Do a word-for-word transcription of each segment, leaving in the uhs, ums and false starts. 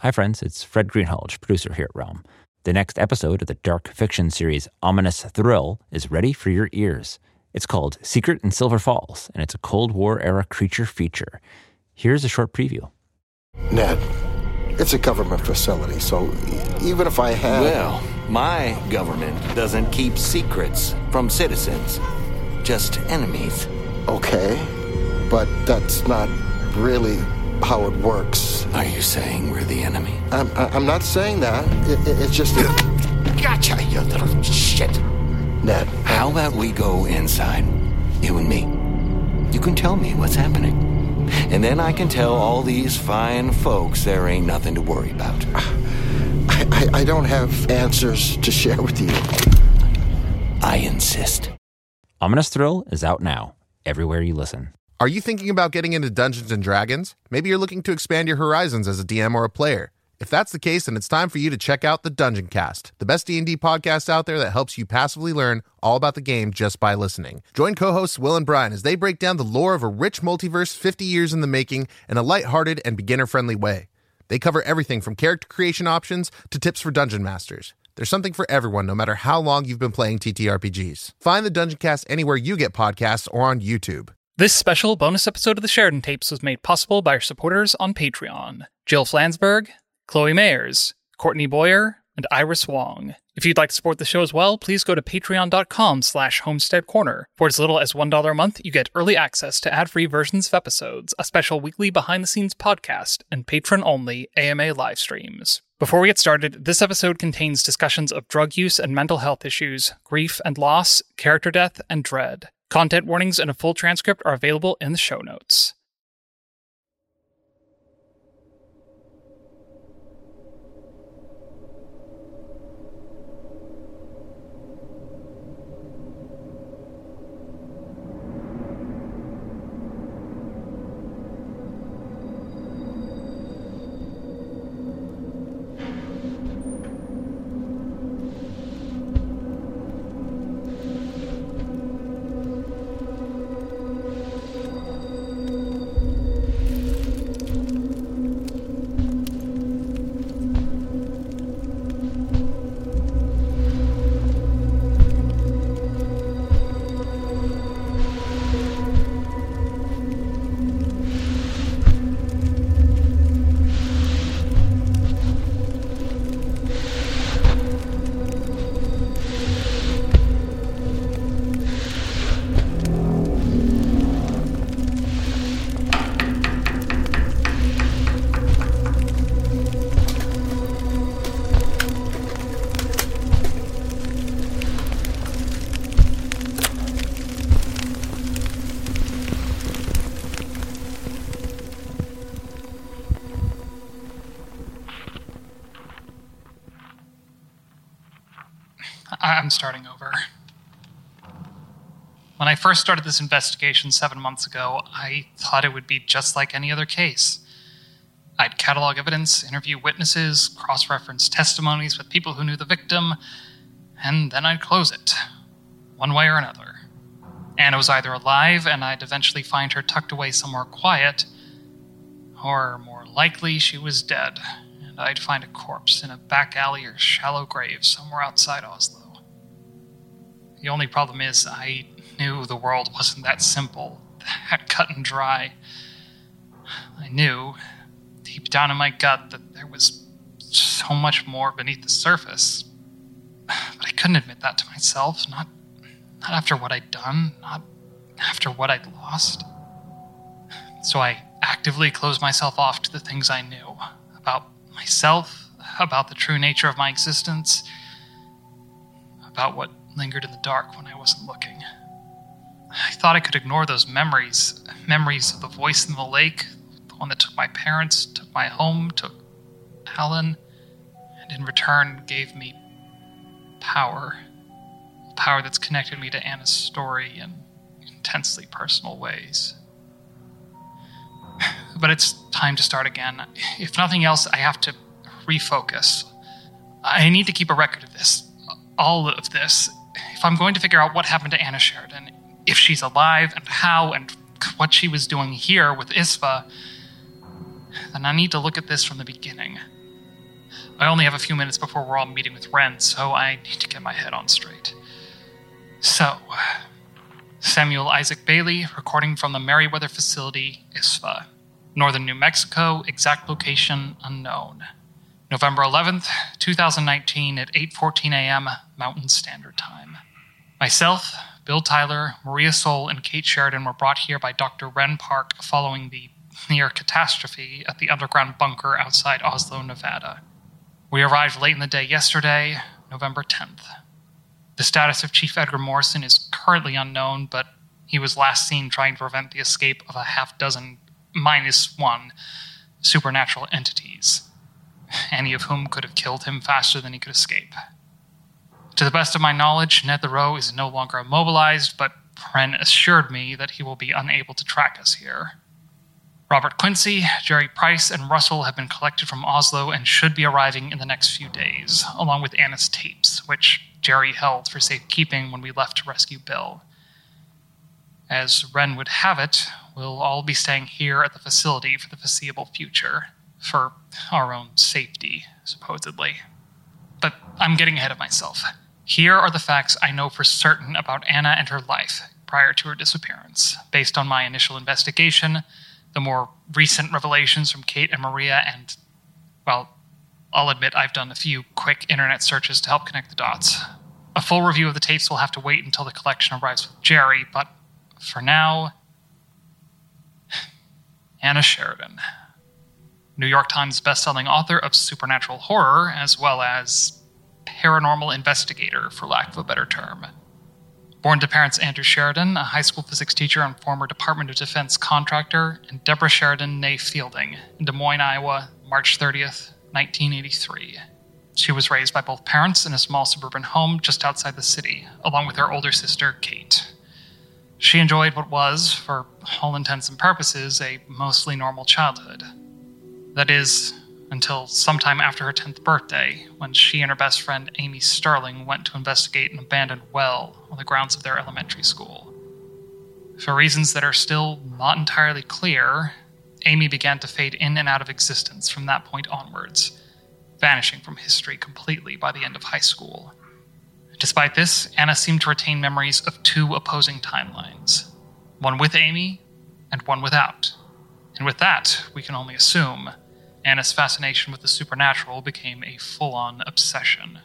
Hi friends, it's Fred Greenhalgh, producer here at Realm. The next episode of the dark fiction series Ominous Thrill is ready for your ears. It's called Secret in Silver Falls, and it's a Cold War-era creature feature. Here's a short preview. Ned, it's a government facility, so even if I had... Well, my government doesn't keep secrets from citizens, just enemies. Okay, but that's not really how it works. Are you saying we're the enemy? I'm, I'm not saying that. It, it, it's just... That... Gotcha, you little shit. Ned. How about we go inside, you and me? You can tell me what's happening. And then I can tell all these fine folks there ain't nothing to worry about. I, I, I don't have answers to share with you. I insist. Ominous Thrill is out now, everywhere you listen. Are you thinking about getting into Dungeons and Dragons? Maybe you're looking to expand your horizons as a D M or a player. If that's the case, then it's time for you to check out the Dungeon Cast, the best D and D podcast out there that helps you passively learn all about the game just by listening. Join co-hosts Will and Brian as they break down the lore of a rich multiverse fifty years in the making in a lighthearted and beginner-friendly way. They cover everything from character creation options to tips for dungeon masters. There's something for everyone, no matter how long you've been playing T T R P Gs. Find the Dungeon Cast anywhere you get podcasts or on YouTube. This special bonus episode of the Sheridan Tapes was made possible by our supporters on Patreon. Jill Flansburgh, Chloe Mayers, Courtney Boyer, and Iris Wong. If you'd like to support the show as well, please go to patreon.com slash homestead corner. For as little as one dollar a month, you get early access to ad-free versions of episodes, a special weekly behind-the-scenes podcast, and patron-only A M A live streams. Before we get started, this episode contains discussions of drug use and mental health issues, grief and loss, character death, and dread. Content warnings and a full transcript are available in the show notes. I'm starting over. When I first started this investigation seven months ago, I thought it would be just like any other case. I'd catalog evidence, interview witnesses, cross-reference testimonies with people who knew the victim, and then I'd close it, one way or another. Anna was either alive, and I'd eventually find her tucked away somewhere quiet, or more likely she was dead, and I'd find a corpse in a back alley or shallow grave somewhere outside Oslo. The only problem is I knew the world wasn't that simple, that cut and dry. I knew, deep down in my gut, that there was so much more beneath the surface. But I couldn't admit that to myself, not, not after what I'd done, not after what I'd lost. So I actively closed myself off to the things I knew about myself, about the true nature of my existence, about what lingered in the dark when I wasn't looking. I thought I could ignore those memories, memories of the voice in the lake, the one that took my parents, took my home, took Alan, and in return gave me power. Power that's connected me to Anna's story in intensely personal ways. But it's time to start again. If nothing else, I have to refocus. I need to keep a record of this. All of this. If I'm going to figure out what happened to Anna Sheridan, if she's alive and how and what she was doing here with Isfa, then I need to look at this from the beginning. I only have a few minutes before we're all meeting with Wren, so I need to get my head on straight. So, Samuel Isaac Bailey, recording from the Merriweather Facility, I S F A. Northern New Mexico, exact location unknown. November eleventh, twenty nineteen at eight fourteen a.m. Mountain Standard Time. Myself, Bill Tyler, Maria Soul, and Kate Sheridan were brought here by Doctor Wren Park following the near catastrophe at the underground bunker outside Oslo, Nevada. We arrived late in the day yesterday, November tenth. The status of Chief Edgar Morrison is currently unknown, but he was last seen trying to prevent the escape of a half dozen, minus one, supernatural entities, any of whom could have killed him faster than he could escape. To the best of my knowledge, Ned Thoreau is no longer immobilized, but Wren assured me that he will be unable to track us here. Robert Quincy, Jerry Price, and Russell have been collected from Oslo and should be arriving in the next few days, along with Anna's tapes, which Jerry held for safekeeping when we left to rescue Bill. As Wren would have it, we'll all be staying here at the facility for the foreseeable future, for our own safety, supposedly. But I'm getting ahead of myself. Here are the facts I know for certain about Anna and her life prior to her disappearance, based on my initial investigation, the more recent revelations from Kate and Maria, and, well, I'll admit I've done a few quick internet searches to help connect the dots. A full review of the tapes will have to wait until the collection arrives with Jerry, but for now, Anna Sheridan, New York Times bestselling author of supernatural horror, as well as paranormal investigator, for lack of a better term. Born to parents Andrew Sheridan, a high school physics teacher and former Department of Defense contractor, and Deborah Sheridan née Fielding, in Des Moines, Iowa, March thirtieth, nineteen eighty-three. She was raised by both parents in a small suburban home just outside the city, along with her older sister, Kate. She enjoyed what was, for all intents and purposes, a mostly normal childhood. That is, until sometime after her tenth birthday, when she and her best friend Amy Sterling went to investigate an abandoned well on the grounds of their elementary school. For reasons that are still not entirely clear, Amy began to fade in and out of existence from that point onwards, vanishing from history completely by the end of high school. Despite this, Anna seemed to retain memories of two opposing timelines, one with Amy and one without. And with that, we can only assume Anna's fascination with the supernatural became a full-on obsession.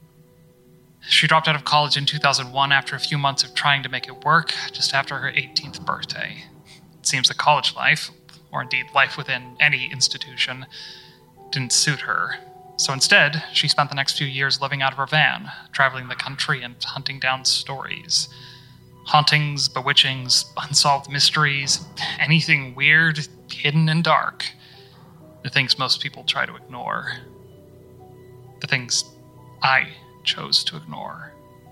She dropped out of college in two thousand one after a few months of trying to make it work, just after her eighteenth birthday. It seems that college life, or indeed life within any institution, didn't suit her. So instead, she spent the next few years living out of her van, traveling the country and hunting down stories. Hauntings, bewitchings, unsolved mysteries, anything weird, hidden, and dark. The things most people try to ignore. The things I chose to ignore.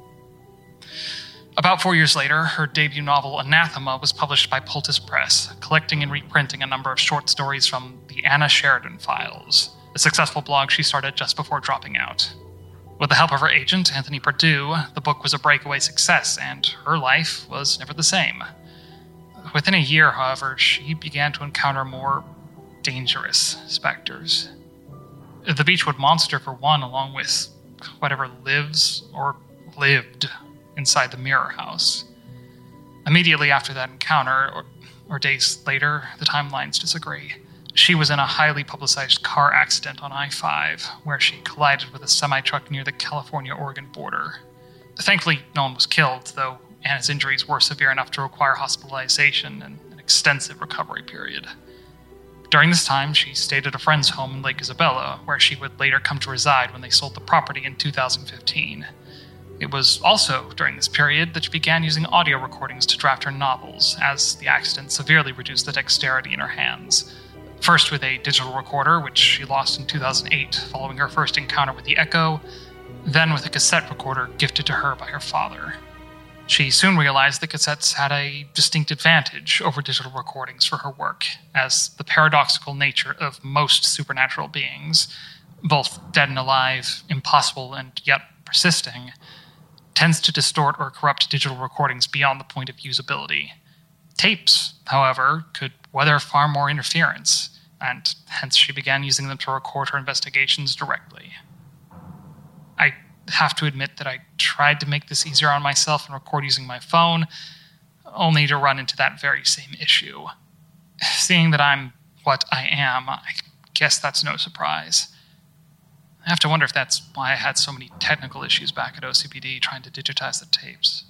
About four years later, her debut novel, Anathema, was published by Pultis Press, collecting and reprinting a number of short stories from the Anna Sheridan Files, a successful blog she started just before dropping out. With the help of her agent, Anthony Perdue, the book was a breakaway success, and her life was never the same. Within a year, however, she began to encounter more dangerous specters. The Beechwood Monster, for one, along with whatever lives or lived inside the Mirror House. Immediately after that encounter, or, or days later, the timelines disagree. She was in a highly publicized car accident on I five, where she collided with a semi-truck near the California-Oregon border. Thankfully, no one was killed, though Anna's injuries were severe enough to require hospitalization and an extensive recovery period. During this time, she stayed at a friend's home in Lake Isabella, where she would later come to reside when they sold the property in two thousand fifteen. It was also during this period that she began using audio recordings to draft her novels, as the accident severely reduced the dexterity in her hands. First with a digital recorder, which she lost in two thousand eight following her first encounter with the Echo, then with a cassette recorder gifted to her by her father. She soon realized that cassettes had a distinct advantage over digital recordings for her work, as the paradoxical nature of most supernatural beings, both dead and alive, impossible and yet persisting, tends to distort or corrupt digital recordings beyond the point of usability. Tapes, however, could weather far more interference, and hence she began using them to record her investigations directly. I have to admit that I tried to make this easier on myself and record using my phone, only to run into that very same issue. Seeing that I'm what I am, I guess that's no surprise. I have to wonder if that's why I had so many technical issues back at O C P D trying to digitize the tapes.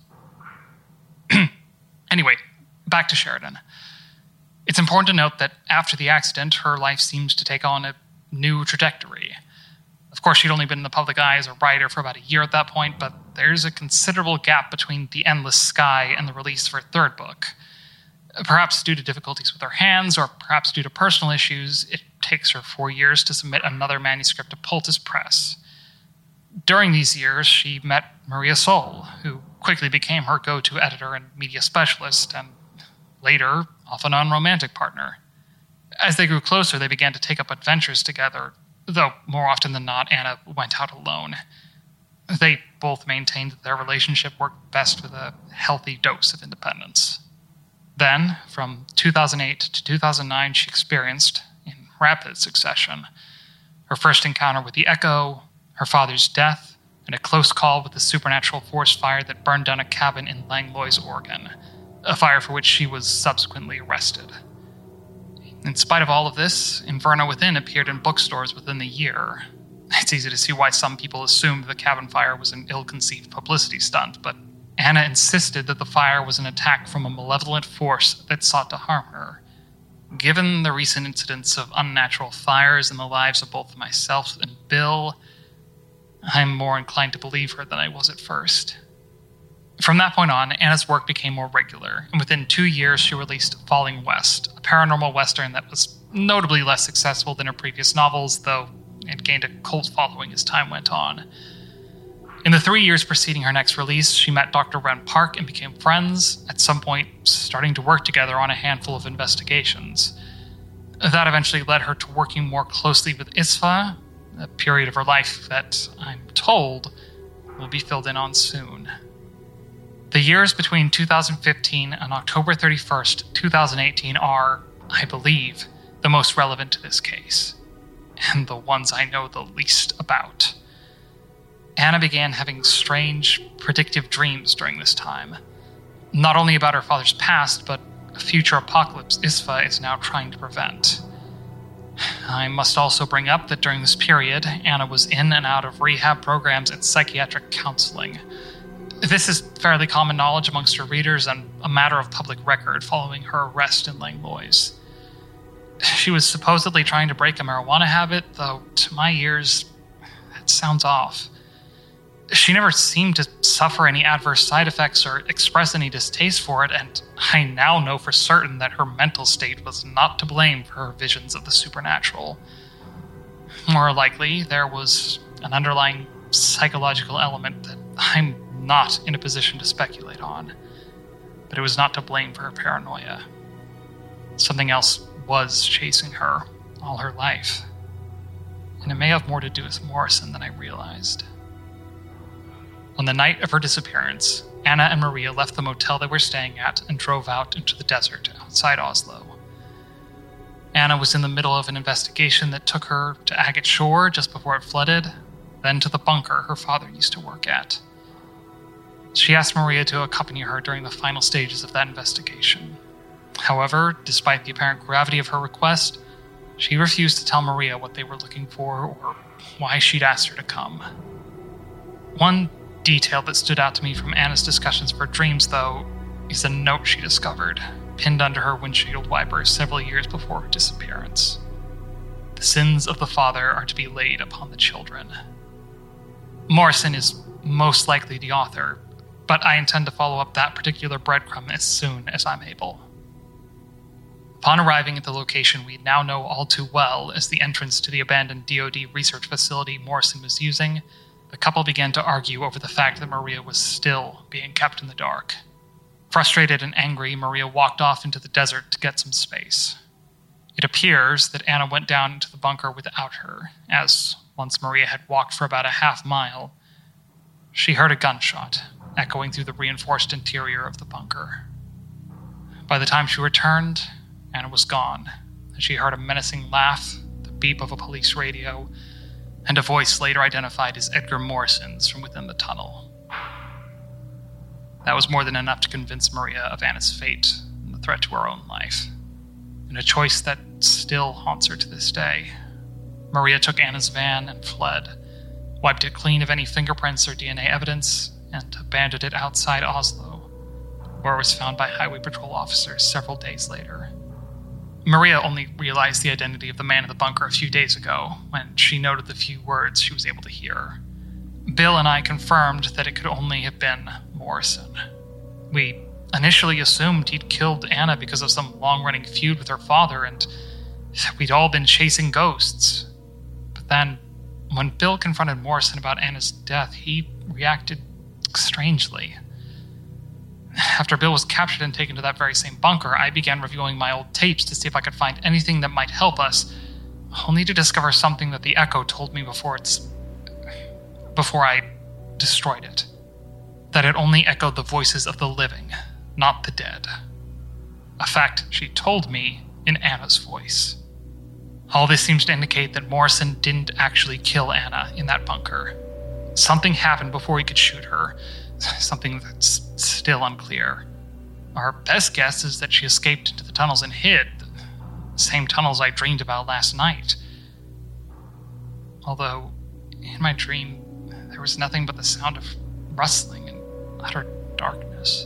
Anyway, back to Sheridan. It's important to note that after the accident, her life seems to take on a new trajectory. Of course, she'd only been in the public eye as a writer for about a year at that point, but there's a considerable gap between The Endless Sky and the release of her third book. Perhaps due to difficulties with her hands, or perhaps due to personal issues, it takes her four years to submit another manuscript to Poultice Press. During these years, she met Maria Sol, who quickly became her go-to editor and media specialist, and later, off-and-on romantic partner. As they grew closer, they began to take up adventures together, though more often than not, Anna went out alone. They both maintained that their relationship worked best with a healthy dose of independence. Then, from two thousand eight to two thousand nine, she experienced, in rapid succession, her first encounter with the Echo, her father's death, and a close call with the supernatural forest fire that burned down a cabin in Langlois, Oregon, a fire for which she was subsequently arrested. In spite of all of this, Inferno Within appeared in bookstores within the year. It's easy to see why some people assumed the cabin fire was an ill-conceived publicity stunt, but Anna insisted that the fire was an attack from a malevolent force that sought to harm her. Given the recent incidents of unnatural fires in the lives of both myself and Bill, I'm more inclined to believe her than I was at first. From that point on, Anna's work became more regular, and within two years she released Falling West, a paranormal western that was notably less successful than her previous novels, though it gained a cult following as time went on. In the three years preceding her next release, she met Doctor Ren Park and became friends, at some point starting to work together on a handful of investigations. That eventually led her to working more closely with Isfa, a period of her life that, I'm told, will be filled in on soon. The years between two thousand fifteen and October thirty-first, twenty eighteen are, I believe, the most relevant to this case, and the ones I know the least about. Anna began having strange, predictive dreams during this time, not only about her father's past, but a future apocalypse Isfa is now trying to prevent. I must also bring up that during this period, Anna was in and out of rehab programs and psychiatric counseling. This is fairly common knowledge amongst her readers and a matter of public record following her arrest in Langlois. She was supposedly trying to break a marijuana habit, though to my ears, that sounds off. She never seemed to suffer any adverse side effects or express any distaste for it, and I now know for certain that her mental state was not to blame for her visions of the supernatural. More likely, there was an underlying psychological element that I'm not in a position to speculate on, but it was not to blame for her paranoia. Something else was chasing her all her life, and it may have more to do with Morrison than I realized. On the night of her disappearance, Anna and Maria left the motel they were staying at and drove out into the desert outside Oslo. Anna was in the middle of an investigation that took her to Agate Shore just before it flooded, then to the bunker her father used to work at. She asked Maria to accompany her during the final stages of that investigation. However, despite the apparent gravity of her request, she refused to tell Maria what they were looking for or why she'd asked her to come. One detail that stood out to me from Anna's discussions of her dreams, though, is a note she discovered, pinned under her windshield wiper several years before her disappearance. The sins of the father are to be laid upon the children. Morrison is most likely the author, but I intend to follow up that particular breadcrumb as soon as I'm able. Upon arriving at the location we now know all too well as the entrance to the abandoned D O D research facility Morrison was using, the couple began to argue over the fact that Maria was still being kept in the dark. Frustrated and angry, Maria walked off into the desert to get some space. It appears that Anna went down into the bunker without her, as, once Maria had walked for about a half mile, she heard a gunshot echoing through the reinforced interior of the bunker. By the time she returned, Anna was gone, She heard a menacing laugh, the beep of a police radio, and a voice later identified as Edgar Morrison's from within the tunnel. That was more than enough to convince Maria of Anna's fate and the threat to her own life, and a choice that still haunts her to this day. Maria took Anna's van and fled, wiped it clean of any fingerprints or D N A evidence, and abandoned it outside Oslo, where it was found by highway patrol officers several days later. Maria only realized the identity of the man in the bunker a few days ago, when she noted the few words she was able to hear. Bill and I confirmed that it could only have been Morrison. We initially assumed he'd killed Anna because of some long-running feud with her father, and we'd all been chasing ghosts. But then, when Bill confronted Morrison about Anna's death, he reacted strangely. After Bill was captured and taken to that very same bunker, I began reviewing my old tapes to see if I could find anything that might help us, only to discover something that the Echo told me before it's... before I destroyed it. That it only echoed the voices of the living, not the dead. A fact she told me in Anna's voice. All this seems to indicate that Morrison didn't actually kill Anna in that bunker. Something happened before he could shoot her, something that's still unclear. Our best guess is that she escaped into the tunnels and hid, the same tunnels I dreamed about last night. Although, in my dream, there was nothing but the sound of rustling and utter darkness.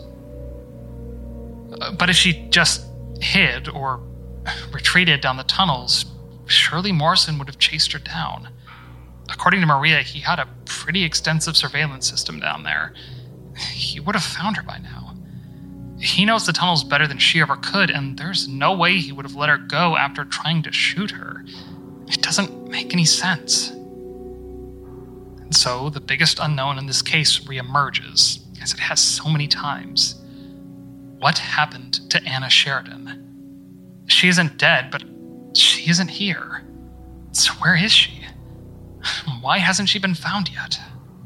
Uh, but if she just hid or retreated down the tunnels, surely Morrison would have chased her down. According to Maria, he had a pretty extensive surveillance system down there. He would have found her by now. He knows the tunnels better than she ever could, and there's no way he would have let her go after trying to shoot her. It doesn't make any sense. And so, the biggest unknown in this case reemerges, as it has so many times. What happened to Anna Sheridan? She isn't dead, but she isn't here. So where is she? Why hasn't she been found yet?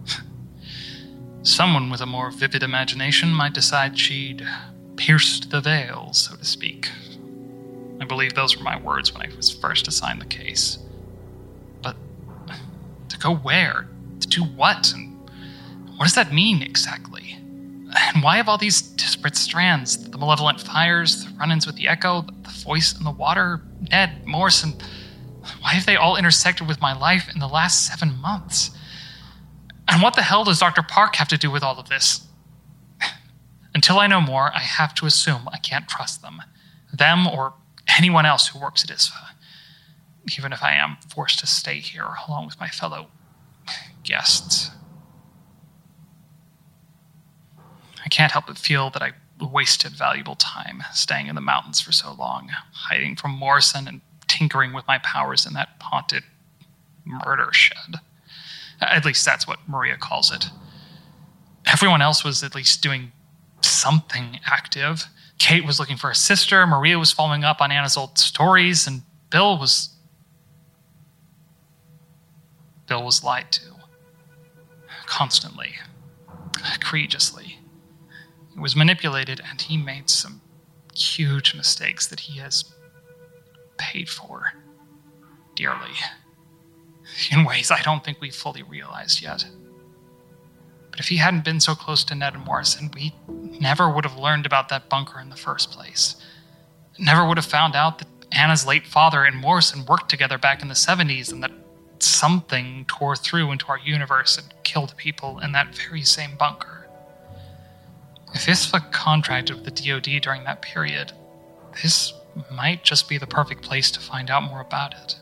Someone with a more vivid imagination might decide she'd pierced the veil, so to speak. I believe those were my words when I was first assigned the case. But to go where? To do what? And what does that mean exactly? And why have all these disparate strands? The malevolent fires, the run-ins with the Echo, the voice in the water, Ned, Morrison. Why have they all intersected with my life in the last seven months? And what the hell does Doctor Park have to do with all of this? Until I know more, I have to assume I can't trust them. Them or anyone else who works at I S F A. Even if I am forced to stay here along with my fellow guests. I can't help but feel that I wasted valuable time staying in the mountains for so long, hiding from Morrison and tinkering with my powers in that haunted murder shed. At least that's what Maria calls it. Everyone else was at least doing something active. Kate was looking for a sister, Maria was following up on Anna's old stories, and Bill was... Bill was lied to. Constantly. Egregiously. He was manipulated, and he made some huge mistakes that he has paid for dearly. In ways I don't think we've fully realized yet. But if he hadn't been so close to Ned and Morrison, we never would have learned about that bunker in the first place. Never would have found out that Anna's late father and Morrison worked together back in the seventies and that something tore through into our universe and killed people in that very same bunker. If I S F A contracted with the D O D during that period, this might just be the perfect place to find out more about it.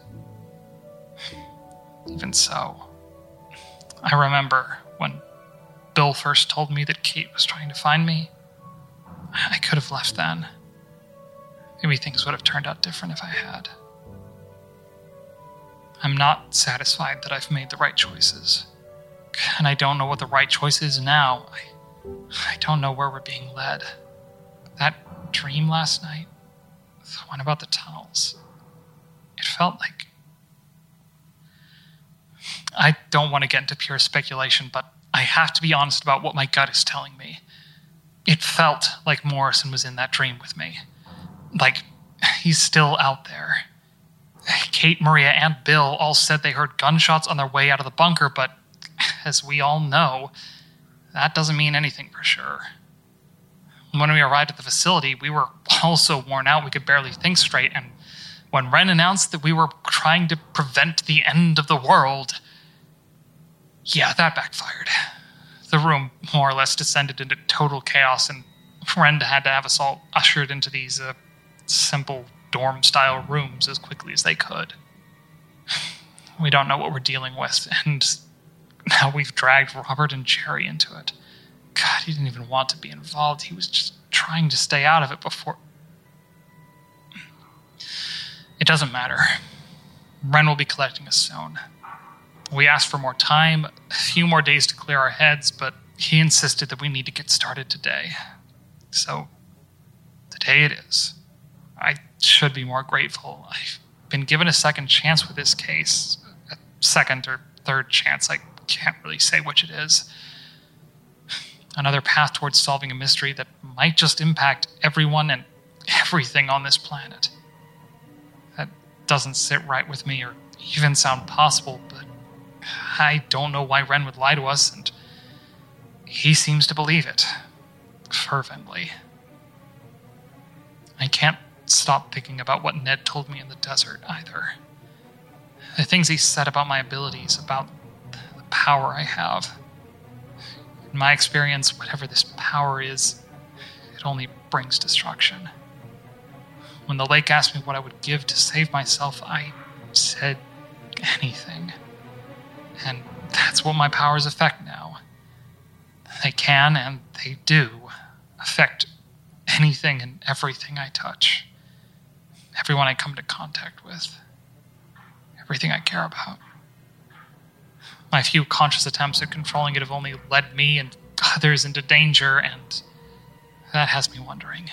Even so, I remember when Bill first told me that Kate was trying to find me. I could have left then. Maybe things would have turned out different if I had. I'm not satisfied that I've made the right choices. And I don't know what the right choice is now. I, I don't know where we're being led. That dream last night, the one about the tunnels, it felt like... I don't want to get into pure speculation, but I have to be honest about what my gut is telling me. It felt like Morrison was in that dream with me. Like he's still out there. Kate, Maria, and Bill all said they heard gunshots on their way out of the bunker, but as we all know, that doesn't mean anything for sure. When we arrived at the facility, we were all so worn out we could barely think straight, and when Wren announced that we were trying to prevent the end of the world, yeah, that backfired. The room more or less descended into total chaos, and Wren had to have us all ushered into these uh, simple dorm-style rooms as quickly as they could. We don't know what we're dealing with, and now we've dragged Robert and Jerry into it. God, he didn't even want to be involved. He was just trying to stay out of it before... It doesn't matter. Wren will be collecting us soon. We asked for more time, a few more days to clear our heads, but he insisted that we need to get started today. So, today it is. I should be more grateful. I've been given a second chance with this case. A second or third chance, I can't really say which it is. Another path towards solving a mystery that might just impact everyone and everything on this planet. That doesn't sit right with me or even sound possible, but I don't know why Wren would lie to us, and he seems to believe it. Fervently. I can't stop thinking about what Ned told me in the desert, either. The things he said about my abilities, about the power I have. In my experience, whatever this power is, it only brings destruction. When the lake asked me what I would give to save myself, I said anything. And that's what my powers affect now. They can, and they do, affect anything and everything I touch. Everyone I come into contact with. Everything I care about. My few conscious attempts at controlling it have only led me and others into danger, and that has me wondering.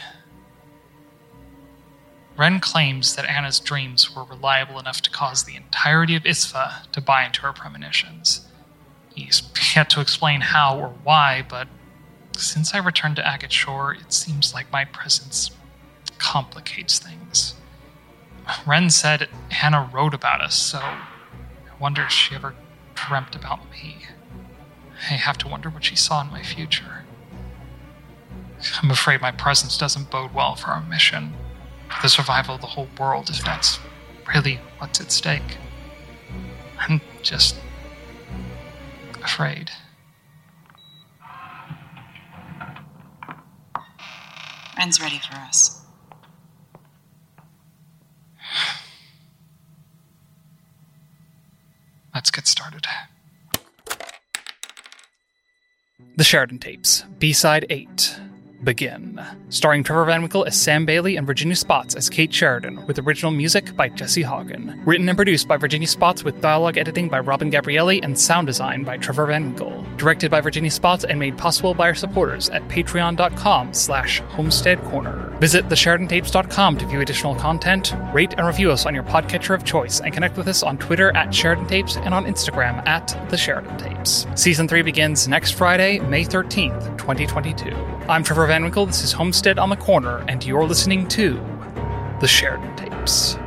Wren claims that Anna's dreams were reliable enough to cause the entirety of I S F A to buy into her premonitions. He's yet to explain how or why, but since I returned to Agate Shore, it seems like my presence complicates things. Wren said Anna wrote about us, so I wonder if she ever dreamt about me. I have to wonder what she saw in my future. I'm afraid my presence doesn't bode well for our mission, for the survival of the whole world, if that's really what's at stake. I'm just afraid. Wren's ready for us. Let's get started. The Sheridan Tapes, B-Side eight. Begin. Starring Trevor Van Winkle as Sam Bailey and Virginia Spots as Kate Sheridan, with original music by Jesse Haugen. Written and produced by Virginia Spots, with dialogue editing by Robin Gabrielli and sound design by Trevor Van Winkle. Directed by Virginia Spots and made possible by our supporters at patreon.com slash homestead corner. Visit the sheridan tapes dot com to view additional content, rate and review us on your podcatcher of choice, and connect with us on Twitter at Sheridan Tapes and on Instagram at The Sheridan Tapes. Season three begins next Friday, May thirteenth, twenty twenty-two. I'm Trevor Van Winkle, this is Homestead on the Corner, and you're listening to The Sheridan Tapes.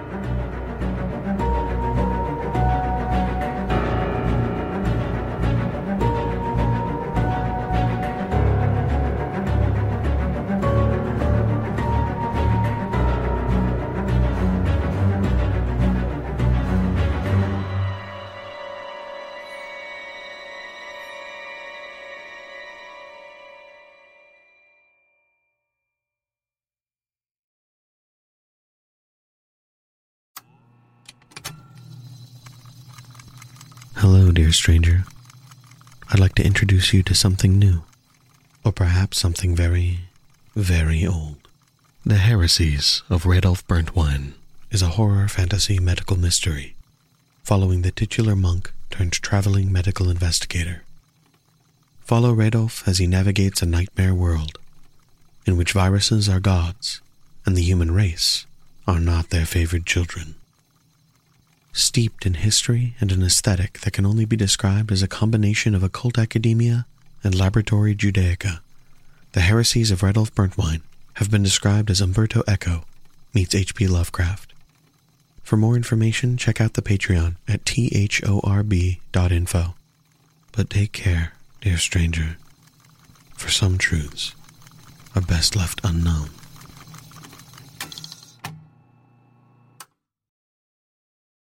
Hello, dear stranger. I'd like to introduce you to something new, or perhaps something very, very old. The Heresies of Radolf Burntwine is a horror fantasy medical mystery following the titular monk turned traveling medical investigator. Follow Radolf as he navigates a nightmare world in which viruses are gods and the human race are not their favored children. Steeped in history and an aesthetic that can only be described as a combination of occult academia and laboratory Judaica, the Heresies of Radolf Burntwine have been described as Umberto Eco meets H P Lovecraft. For more information, check out the Patreon at thorb dot info. But take care, dear stranger, for some truths are best left unknown.